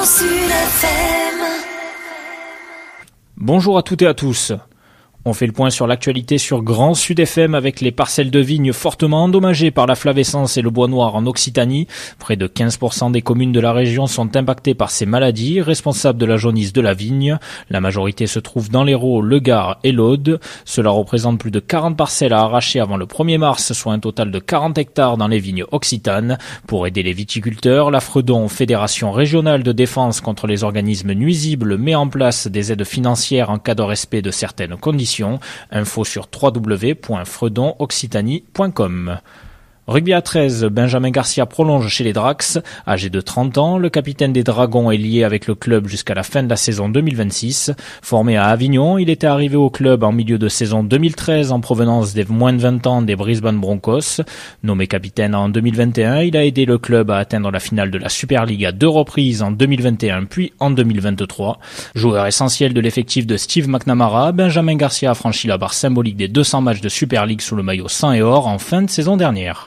Grand Sud FM. Bonjour à toutes et à tous. On fait le point sur l'actualité sur Grand Sud FM avec les parcelles de vignes fortement endommagées par la flavescence et le bois noir en Occitanie. Près de 15% des communes de la région sont impactées par ces maladies, responsables de la jaunisse de la vigne. La majorité se trouve dans l'Hérault, le Gard et l'Aude. Cela représente plus de 40 parcelles à arracher avant le 1er mars, soit un total de 40 hectares dans les vignes occitanes. Pour aider les viticulteurs, la Fredon, Fédération régionale de défense contre les organismes nuisibles, met en place des aides financières en cas de respect de certaines conditions. Info sur www.fredonoccitanie.com. Rugby à 13, Benjamin Garcia prolonge chez les Drax. Âgé de 30 ans, le capitaine des Dragons est lié avec le club jusqu'à la fin de la saison 2026. Formé à Avignon, il était arrivé au club en milieu de saison 2013 en provenance des moins de 20 ans des Brisbane Broncos. Nommé capitaine en 2021, il a aidé le club à atteindre la finale de la Super League à 2 reprises en 2021 puis en 2023. Joueur essentiel de l'effectif de Steve McNamara, Benjamin Garcia a franchi la barre symbolique des 200 matchs de Super League sous le maillot sang et or en fin de saison dernière.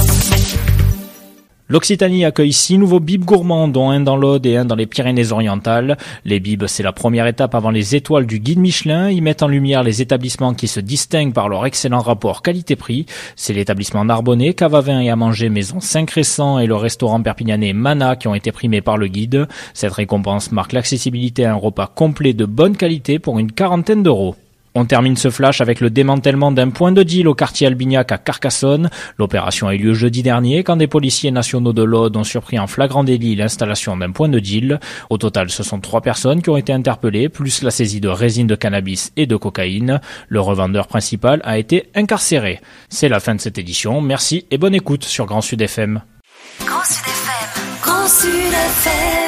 L'Occitanie accueille 6 nouveaux bibs gourmands, dont un dans l'Aude et un dans les Pyrénées-Orientales. Les bibs, c'est la première étape avant les étoiles du guide Michelin. Ils mettent en lumière les établissements qui se distinguent par leur excellent rapport qualité-prix. C'est l'établissement narbonnais, Cave à vin et à manger Maison Saint-Crescent et le restaurant perpignanais Mana qui ont été primés par le guide. Cette récompense marque l'accessibilité à un repas complet de bonne qualité pour une quarantaine d'euros. On termine ce flash avec le démantèlement d'un point de deal au quartier Albignac à Carcassonne. L'opération a eu lieu jeudi dernier quand des policiers nationaux de l'Aude ont surpris en flagrant délit l'installation d'un point de deal. Au total, ce sont 3 personnes qui ont été interpellées, plus la saisie de résine de cannabis et de cocaïne. Le revendeur principal a été incarcéré. C'est la fin de cette édition. Merci et bonne écoute sur Grand Sud FM. Grand Sud FM. Grand Sud FM.